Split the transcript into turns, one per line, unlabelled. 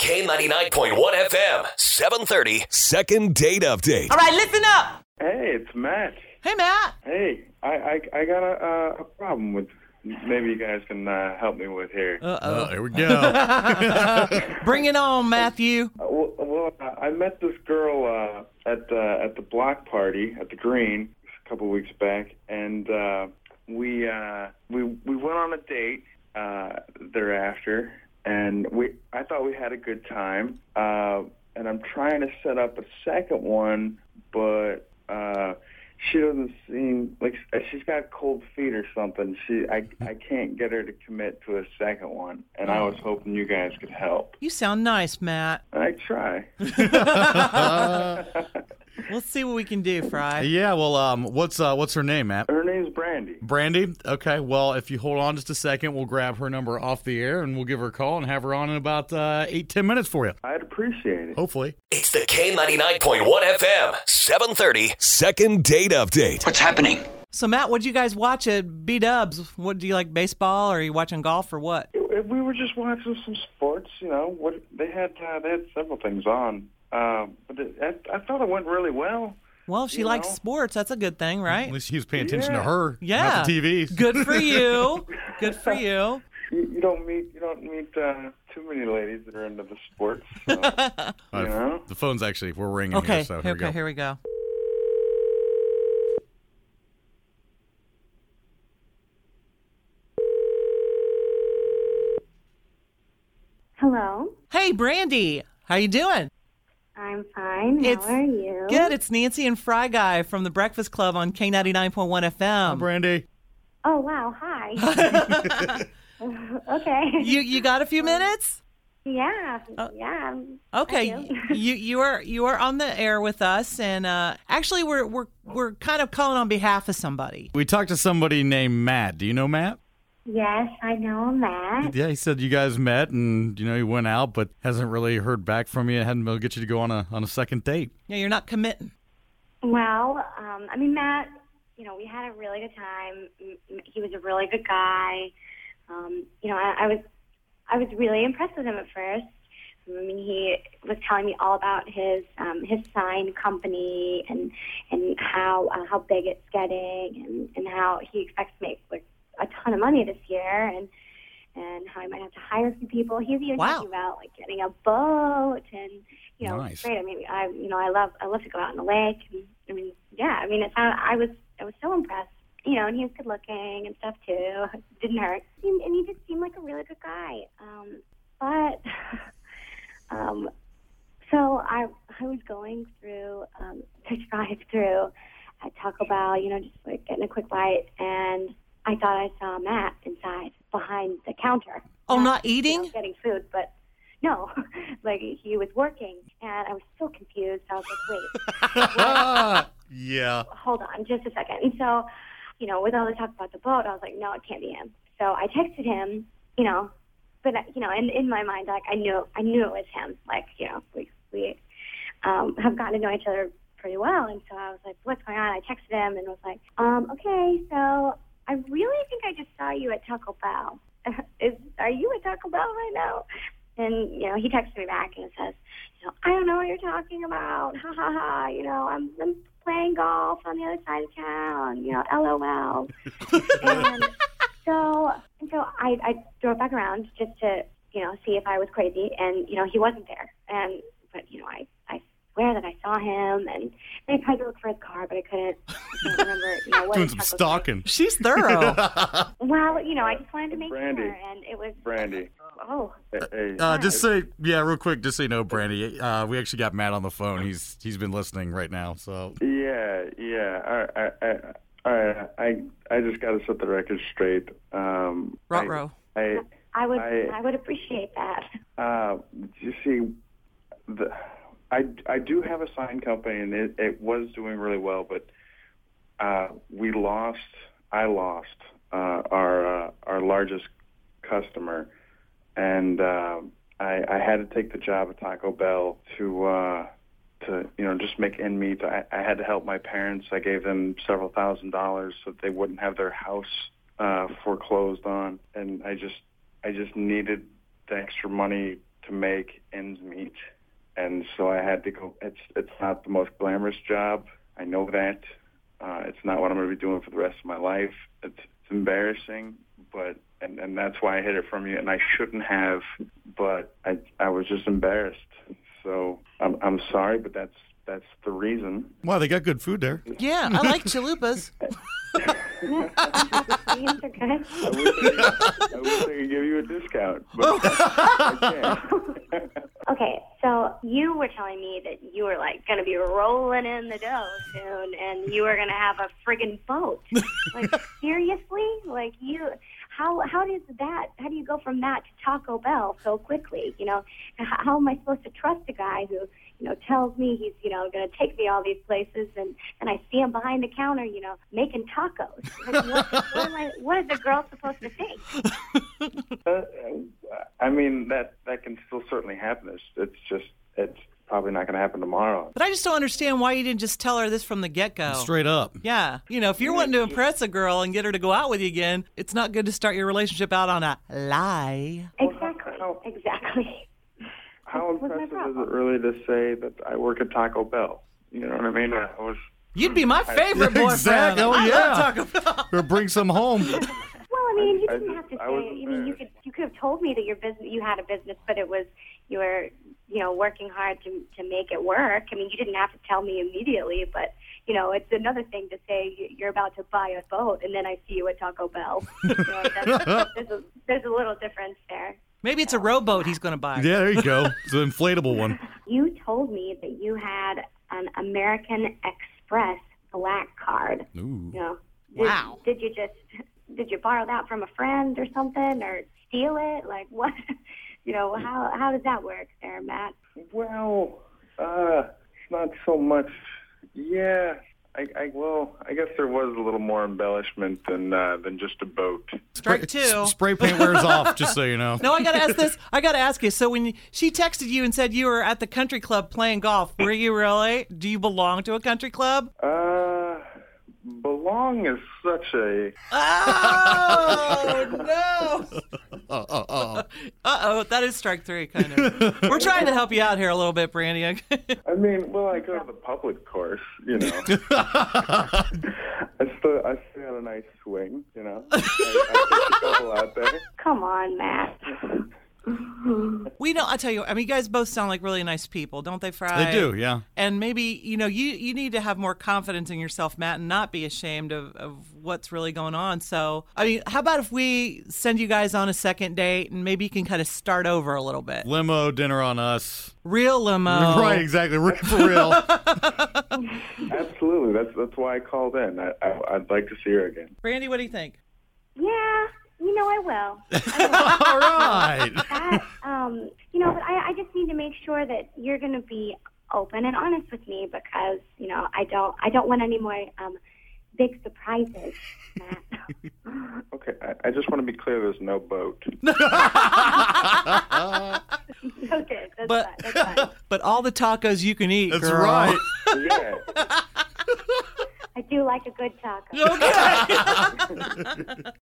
K99.1 FM, 730. Second date update.
All right, listen up.
Hey, it's Matt.
Hey, Matt.
Hey, I got a problem with maybe you guys can help me with here.
Uh-oh.
Here we go.
Bring it on, Matthew.
I met this girl at the block party at the Green a couple weeks back, and we went on a date thereafter, and I thought we had a good time, and I'm trying to set up a second one, but she doesn't seem like she's got cold feet or something. I can't get her to commit to a second one, and I was hoping you guys could help.
You sound nice, Matt.
I try.
We'll see what we can do, Fry.
Yeah, well, what's her name, Matt?
Her name's Brandy.
Brandy? Okay, well, if you hold on just a second, we'll grab her number off the air, and we'll give her a call and have her on in about 8-10 minutes for you.
I'd appreciate it.
Hopefully.
It's the K99.1 FM, 730. Second date update.
What's happening?
So, Matt, what'd you guys watch at B-Dubs? What, do you like baseball, or are you watching golf, or what?
We were just watching some sports, you know. They had several things on. But I thought it went really well.
Well, if she likes sports, that's a good thing, right?
At least he was paying attention to her,
Yeah.
not the TV.
Good for you. Good for you.
You don't meet too many ladies that are into the sports. So, you know.
The phone's actually, we're ringing
Okay,
here, so here we go.
here we go.
Hello.
Hey, Brandy. How you doing?
I'm fine. How are you?
Good. It's Nancy and Fry Guy from the Breakfast Club on K99.1 FM.
Hi, Brandy.
Oh, wow. Hi. Okay.
You got a few minutes?
Yeah. Yeah.
Okay.
I do.
you are on the air with us, and actually we're kind of calling on behalf of somebody.
We talked to somebody named Matt. Do you know Matt?
Yes, I know Matt.
Yeah, he said you guys met, and he went out, but hasn't really heard back from you. Hadn't been able to get you to go on a second date.
Yeah, you're not committing.
Well, I mean, Matt, we had a really good time. He was a really good guy. I was really impressed with him at first. I mean, he was telling me all about his sign company and how big it's getting and how he expects to make a ton of money this year and how he might have to hire a few people. He's even talking about getting a boat and
Nice.
Great. I mean, I love to go out on the lake. And, I was so impressed. And he was good looking and stuff too. It didn't hurt. And he just seemed like a really good guy. So I was going through the drive-through at Taco Bell, just getting a quick bite, and I thought I saw Matt inside behind the counter.
Oh, not eating?
Getting food, but no, he was working, and I was so confused. I was like, wait.
Yeah.
Hold on just a second. And so, with all the talk about the boat, I was like, no, it can't be him. So I texted him, but, in my mind, I knew it was him. We have gotten to know each other pretty well, and so I was like, what's going on? I texted him and was like, okay, so I really think I just saw you at Taco Bell. Are you at Taco Bell right now? And, he texted me back and says, I don't know what you're talking about. Ha, ha, ha. I'm playing golf on the other side of town. LOL. and so I drove back around just to, see if I was crazy. And, he wasn't there. But I swear that I saw him, and I tried to look for his car, but I can't remember, what
Doing
his
some
truck
stalking.
was
She's thorough.
like. Well, I just wanted to make
Brandy.
sure, and it was...
Brandy.
Oh.
Hey.
Just say, real quick, just so you know, Brandy, we actually got Matt on the phone. He's been listening right now, so.
Yeah. All right. I just got to set the record straight.
Ruh-roh.
I would appreciate that.
You see, I do have a sign company, and it was doing really well, but I lost our largest customer, and I had to take the job at Taco Bell to just make end meet. I had to help my parents. I gave them several $1,000s so that they wouldn't have their house foreclosed on, and I just needed the extra money to make ends meet, and so I had to go. It's not the most glamorous job. I know that. It's not what I'm going to be doing for the rest of my life. It's embarrassing, but and that's why I hid it from you, and I shouldn't have, but I was just embarrassed. So I'm sorry, but that's the reason.
Wow, they got good food there.
Yeah, I like chalupas.
Beans are good.
I wish I could give you a discount, but I can't.
Okay, so you were telling me that you were like going to be rolling in the dough soon, and you were going to have a friggin' boat. Like seriously? Like how do you go from that to Taco Bell so quickly? You know, how am I supposed to trust a guy who, you know, tells me he's, you know, going to take me all these places, and I see him behind the counter, you know, making tacos. Like, what is the girl supposed to think?
I mean, that can still certainly happen. It's probably not going to happen tomorrow.
But I just don't understand why you didn't just tell her this from the get-go.
Straight up.
Yeah. You know, if you're wanting to impress a girl and get her to go out with you again, it's not good to start your relationship out on a lie.
Exactly.
How impressive is it really to say that I work at Taco Bell? You know what I mean?
You'd be my favorite boyfriend.
Exactly. Oh,
I
yeah.
love Taco Bell.
Or bring some home.
Well, I mean, you didn't have to say.
I was
I mean, you could have told me that you had a business, but you were, you know, working hard to make it work. I mean, you didn't have to tell me immediately, but you know, it's another thing to say you're about to buy a boat, and then I see you at Taco Bell. You know, there's a little difference there.
Maybe it's a rowboat he's going to buy.
Yeah, there you go. It's an inflatable one.
You told me that you had an American Express black card.
Ooh.
You know,
Wow.
Did you borrow that from a friend or something, or steal it? Like what? You know, how does that work there, Matt?
Well, it's not so much. Yeah, I guess there was a little more embellishment than just a boat.
Strike two.
Spray paint wears off, just so you know.
No, I got to ask this. I got to ask you. So when she texted you and said you were at the country club playing golf, were you really? Do you belong to a country club?
Belong is such a...
Oh, no. Uh-oh, that is strike three, kind of. We're trying to help you out here a little bit, Brandy.
I mean, well, I go to the public course, you know. I stay on a nice swing, you know. I take a couple out there.
Come on, Matt.
We know. I tell you, I mean, you guys both sound like really nice people, don't they, Fry?
They do, yeah.
And maybe, you know, you need to have more confidence in yourself, Matt, and not be ashamed of what's really going on. So, I mean, how about if we send you guys on a second date and maybe you can kind of start over a little bit?
Limo, dinner on us.
Real limo.
Right, exactly. For real.
Absolutely. That's why I called in. I'd like to see her again.
Brandy, what do you think?
Yeah, you know I will.
All right.
You know, but I just need to make sure that you're going to be open and honest with me, because you know I don't want any more big surprises, Matt.
Okay, I just want to be clear. There's no boat.
Okay, that's fine.
But all the tacos you can eat,
That's
girl.
right.
Yeah.
I do like a good taco.
Okay.